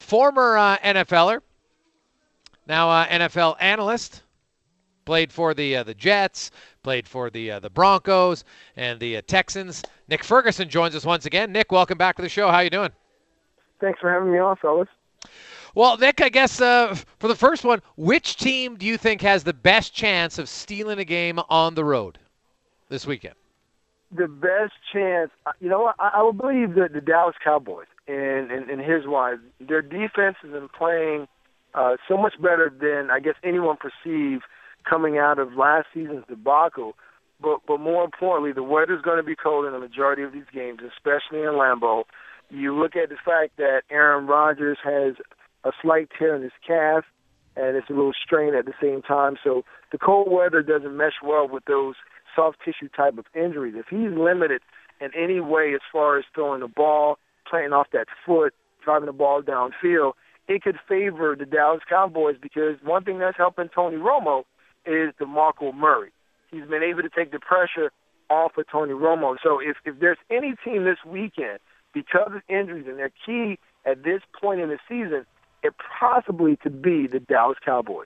former NFLer, now NFL analyst. Played for the Jets, played for the Broncos and the Texans. Nick Ferguson joins us once again. Nick, welcome back to the show. How you doing? Thanks for having me on, fellas. Well, Nick, I guess for the first one, which team do you think has the best chance of stealing a game on the road this weekend? The best chance, I would believe that the Dallas Cowboys, and here's why. Their defense has been playing so much better than I guess anyone perceived coming out of last season's debacle. But more importantly, the weather's going to be cold in the majority of these games, especially in Lambeau. You look at the fact that Aaron Rodgers has a slight tear in his calf, and it's a little strain at the same time. So the cold weather doesn't mesh well with those soft tissue type of injuries. If he's limited in any way as far as throwing the ball, playing off that foot, driving the ball downfield, it could favor the Dallas Cowboys because one thing that's helping Tony Romo is DeMarco Murray. He's been able to take the pressure off of Tony Romo. So if there's any team this weekend, because of injuries and they're key at this point in the season, it possibly could be the Dallas Cowboys.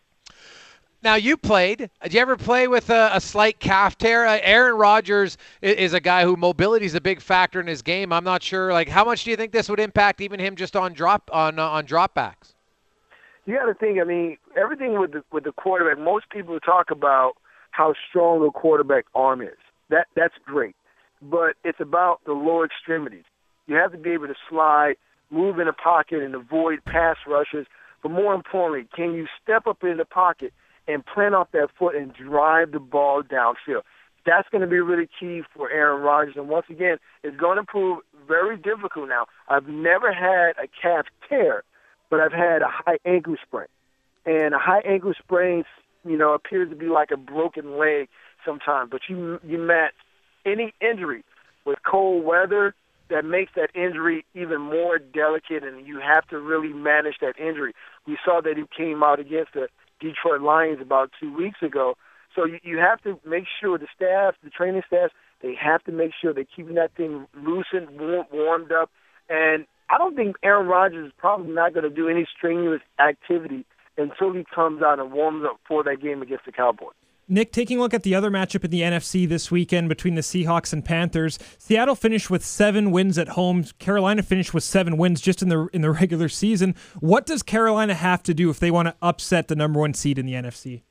Now, you played. Did you ever play with a slight calf tear? Aaron Rodgers is a guy who mobility is a big factor in his game. I'm not sure. Like, how much do you think this would impact even him just on dropbacks? You got to think. I mean, everything with the quarterback. Most people talk about how strong the quarterback arm is. That's great, but it's about the lower extremities. You have to be able to slide, move in the pocket, and avoid pass rushes. But more importantly, can you step up in the pocket and plant off that foot and drive the ball downfield? That's going to be really key for Aaron Rodgers. And once again, it's going to prove very difficult now. I've never had a calf tear, but I've had a high ankle sprain. And a high ankle sprain, appears to be like a broken leg sometimes. But you match any injury with cold weather, that makes that injury even more delicate, and you have to really manage that injury. We saw that he came out against the Detroit Lions about 2 weeks ago. So you have to make sure the training staff, they have to make sure they're keeping that thing loosened, warmed up. And I don't think Aaron Rodgers is probably not going to do any strenuous activity until he comes out and warms up for that game against the Cowboys. Nick, taking a look at the other matchup in the NFC this weekend between the Seahawks and Panthers, Seattle finished with 7 wins at home. Carolina finished with 7 wins just in the regular season. What does Carolina have to do if they want to upset the number 1 seed in the NFC?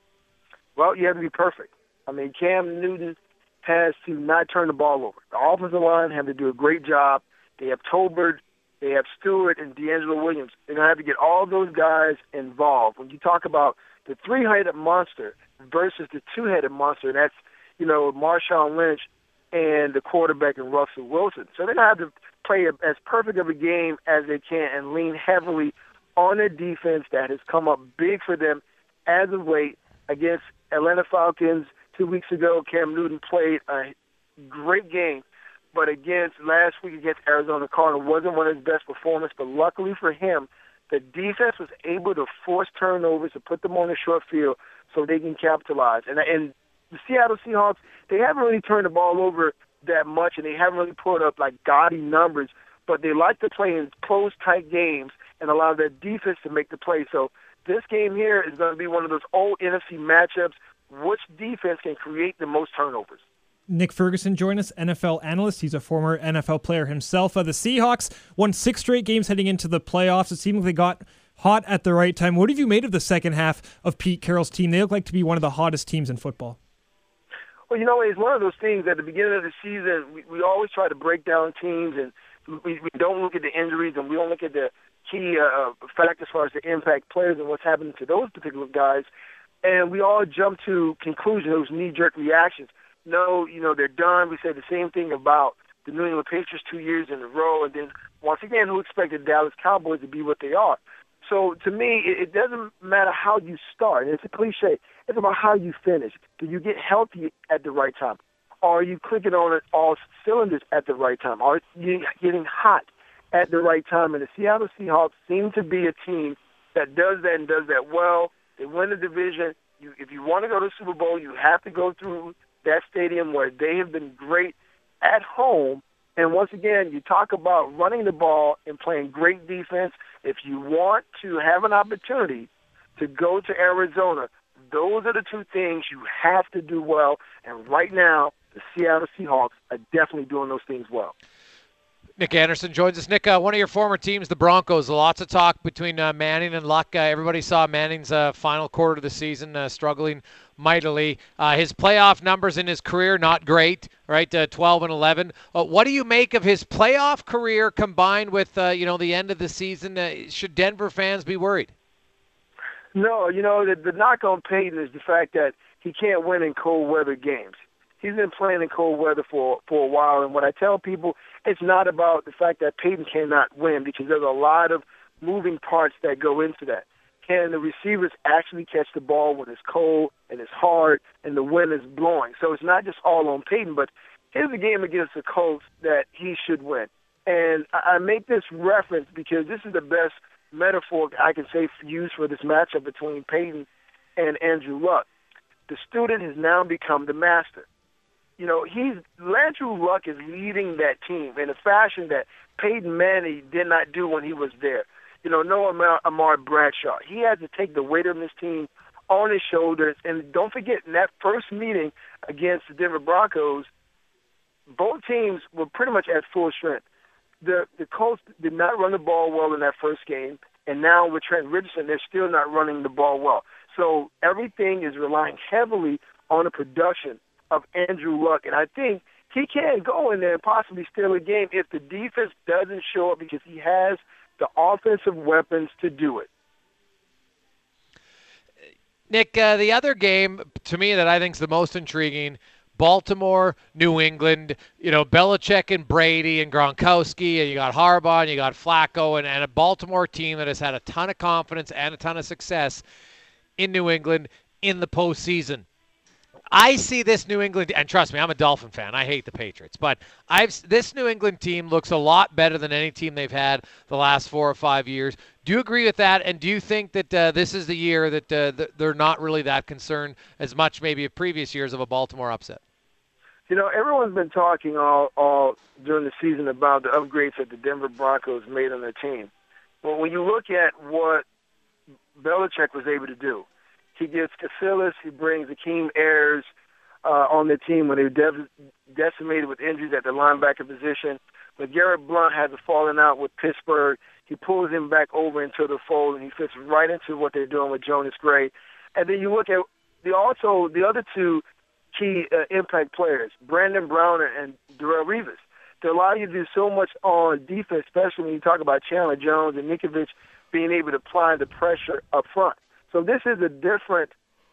Well, you have to be perfect. I mean, Cam Newton has to not turn the ball over. The offensive line have to do a great job. They have Tolbert, they have Stewart, and D'Angelo Williams. They're going to have to get all those guys involved. When you talk about the 3-headed monster versus the 2-headed monster, and that's, Marshawn Lynch and the quarterback and Russell Wilson. So they're going to have to play as perfect of a game as they can and lean heavily on a defense that has come up big for them as of late against Atlanta Falcons 2 weeks ago. Cam Newton played a great game, but last week against Arizona Cardinals wasn't one of his best performances, but luckily for him, the defense was able to force turnovers to put them on the short field so they can capitalize. And the Seattle Seahawks, they haven't really turned the ball over that much, and they haven't really put up like gaudy numbers, but they like to play in close, tight games and allow their defense to make the play. So this game here is going to be one of those old NFC matchups. Which defense can create the most turnovers? Nick Ferguson joined us, NFL analyst. He's a former NFL player himself. The Seahawks won 6 straight games heading into the playoffs. It seemed like they got hot at the right time. What have you made of the second half of Pete Carroll's team? They look like to be one of the hottest teams in football. Well, it's one of those things at the beginning of the season, we always try to break down teams, and we don't look at the injuries, and we don't look at the key fact as far as the impact players and what's happening to those particular guys. And we all jump to conclusions, those knee-jerk reactions. No, they're done. We said the same thing about the New England Patriots 2 years in a row. And then, once again, who expected the Dallas Cowboys to be what they are? So, to me, it doesn't matter how you start. And it's a cliche. It's about how you finish. Do you get healthy at the right time? Or are you clicking on all cylinders at the right time? Are you getting hot at the right time? And the Seattle Seahawks seem to be a team that does that and does that well. They win the division. If you want to go to the Super Bowl, you have to go through that stadium where they have been great at home. And once again, you talk about running the ball and playing great defense. If you want to have an opportunity to go to Arizona, those are the two things you have to do well. And right now, the Seattle Seahawks are definitely doing those things well. Nick Anderson joins us. Nick, one of your former teams, the Broncos, lots of talk between Manning and Luck. Everybody saw Manning's final quarter of the season struggling mightily. His playoff numbers in his career, not great, right? 12 and 11. What do you make of his playoff career combined with, the end of the season? Should Denver fans be worried? No, the knock on Peyton is the fact that he can't win in cold weather games. He's been playing in cold weather for a while, and when I tell people, it's not about the fact that Peyton cannot win, because there's a lot of moving parts that go into that. Can the receivers actually catch the ball when it's cold and it's hard and the wind is blowing? So it's not just all on Peyton, but here's a game against the Colts that he should win. And I make this reference because this is the best metaphor I can say use for this matchup between Peyton and Andrew Luck. The student has now become the master. Andrew Luck is leading that team in a fashion that Peyton Manning did not do when he was there. No Amar Bradshaw. He had to take the weight of this team on his shoulders. And don't forget, in that first meeting against the Denver Broncos, both teams were pretty much at full strength. The Colts did not run the ball well in that first game, and now with Trent Richardson, they're still not running the ball well. So everything is relying heavily on the production of Andrew Luck, and I think he can go in there and possibly steal a game if the defense doesn't show up, because he has the offensive weapons to do it. Nick, the other game to me that I think is the most intriguing, Baltimore, New England, Belichick and Brady and Gronkowski, and you got Harbaugh and you got Flacco, and a Baltimore team that has had a ton of confidence and a ton of success in New England in the postseason. I see this New England, and trust me, I'm a Dolphin fan. I hate the Patriots, but this New England team looks a lot better than any team they've had the last 4 or 5 years. Do you agree with that? And do you think that this is the year that they're not really that concerned as much maybe of previous years of a Baltimore upset? Everyone's been talking all during the season about the upgrades that the Denver Broncos made on their team. But when you look at what Belichick was able to do, he gets Casillas, he brings Akeem Ayers on the team when they were decimated with injuries at the linebacker position. But Garrett Blount has a falling out with Pittsburgh. He pulls him back over into the fold, and he fits right into what they're doing with Jonas Gray. And then you look at the other two key impact players, Brandon Brown and Darrelle Revis. They allow you to do so much on defense, especially when you talk about Chandler Jones and Nikovich being able to apply the pressure up front. So this is a different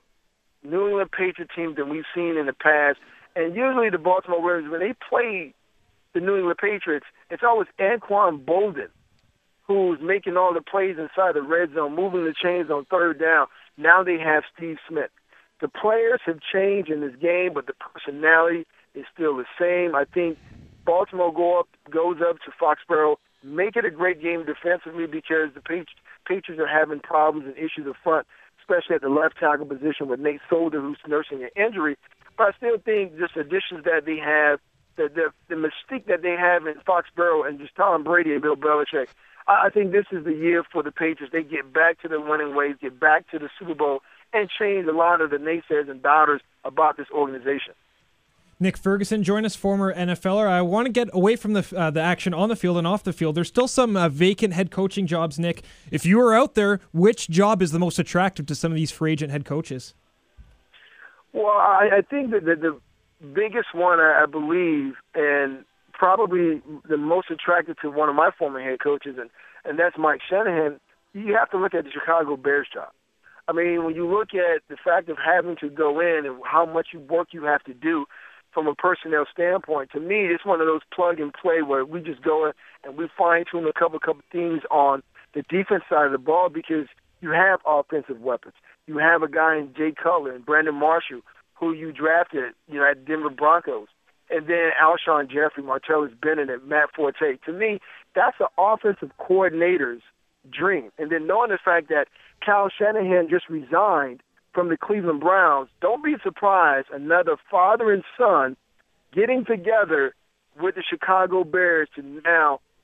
New England Patriot team than we've seen in the past. And usually the Baltimore Ravens, when they play the New England Patriots, it's always Anquan Bolden who's making all the plays inside the red zone, moving the chains on third down. Now they have Steve Smith. The players have changed in this game, but the personality is still the same. I think Baltimore goes up to Foxborough, make it a great game defensively, because the Patriots are having problems and issues up front, especially at the left tackle position with Nate Solder, who's nursing an injury. But I still think just additions that they have, the mystique that they have in Foxborough and just Tom Brady and Bill Belichick, I think this is the year for the Patriots. They get back to their winning ways, get back to the Super Bowl, and change a lot of the naysayers and doubters about this organization. Nick Ferguson, join us, former NFLer. I want to get away from the action on the field and off the field. There's still some vacant head coaching jobs, Nick. If you were out there, which job is the most attractive to some of these free agent head coaches? Well, I think that the biggest one, I believe, and probably the most attractive to one of my former head coaches, and that's Mike Shanahan, you have to look at the Chicago Bears job. I mean, when you look at the fact of having to go in and how much work you have to do from a personnel standpoint, to me, it's one of those plug and play where we just go in and we fine tune a couple things on the defense side of the ball, because you have offensive weapons. You have a guy in Jay Cutler and Brandon Marshall, who you drafted, at Denver Broncos, and then Alshon Jeffrey, Martellus Bennett, and Matt Forte. To me, that's an offensive coordinator's dream. And then knowing the fact that Kyle Shanahan just resigned from the Cleveland Browns, don't be surprised another father and son getting together with the Chicago Bears to now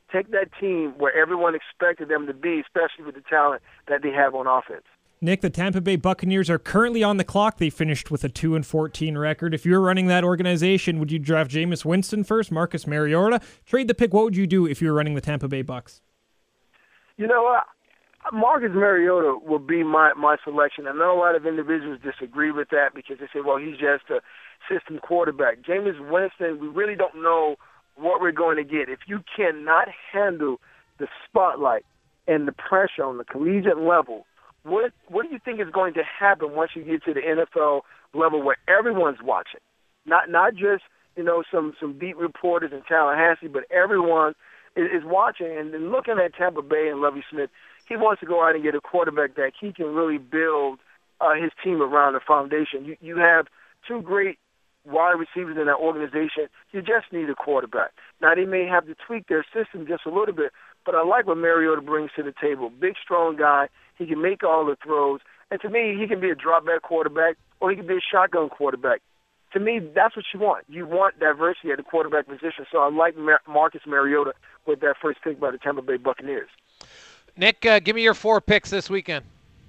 take that team where everyone expected them to be, especially with the talent that they have on offense. Nick, the Tampa Bay Buccaneers are currently on the clock. They finished with a 2-14 record. If you're running that organization, would you draft Jameis Winston first, Marcus Mariota? Trade the pick. What would you do if you were running the Tampa Bay Bucs? You know what? Marcus Mariota will be my selection. I know a lot of individuals disagree with that because they say, well, he's just a system quarterback. Jameis Winston, we really don't know what we're going to get. If you cannot handle the spotlight and the pressure on the collegiate level, what do you think is going to happen once you get to the NFL level where everyone's watching? Not just, some beat reporters in Tallahassee, but everyone is watching and looking at Tampa Bay and Lovie Smith. He wants to go out and get a quarterback that he can really build his team around the foundation. You have two great wide receivers in that organization. You just need a quarterback. Now, they may have to tweak their system just a little bit, but I like what Mariota brings to the table. Big, strong guy. He can make all the throws. And to me, he can be a drop-back quarterback or he can be a shotgun quarterback. To me, that's what you want. You want diversity at the quarterback position. So I like Marcus Mariota with that first pick by the Tampa Bay Buccaneers. Nick, give me your 4 picks this weekend.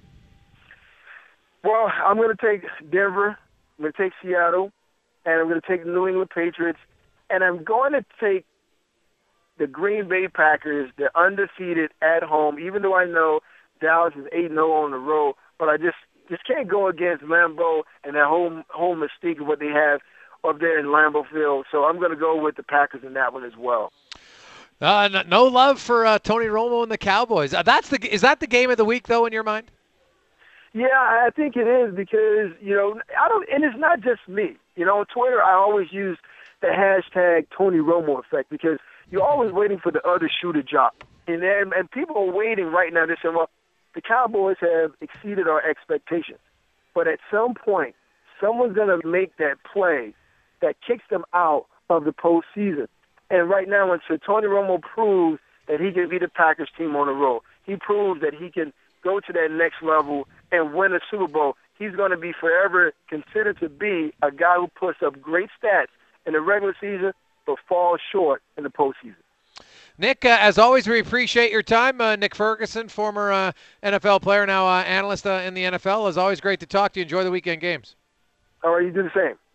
Well, I'm going to take Denver. I'm going to take Seattle. And I'm going to take the New England Patriots. And I'm going to take the Green Bay Packers. They're undefeated at home, even though I know Dallas is 8-0 on the road. But I just can't go against Lambeau and that whole mystique of what they have up there in Lambeau Field. So I'm going to go with the Packers in that one as well. No love for Tony Romo and the Cowboys. Is that the game of the week, though, in your mind? Yeah, I think it is because, and it's not just me. On Twitter, I always use the hashtag Tony Romo effect because you're always waiting for the other shoe to drop. And people are waiting right now. They're saying, well, the Cowboys have exceeded our expectations. But at some point, someone's going to make that play that kicks them out of the postseason. And right now, until Tony Romo proves that he can beat the Packers team on the road, he proves that he can go to that next level and win a Super Bowl, he's going to be forever considered to be a guy who puts up great stats in the regular season but falls short in the postseason. Nick, as always, we appreciate your time. Nick Ferguson, former NFL player, now analyst in the NFL. It's always great to talk to you. Enjoy the weekend games. All right, you do the same.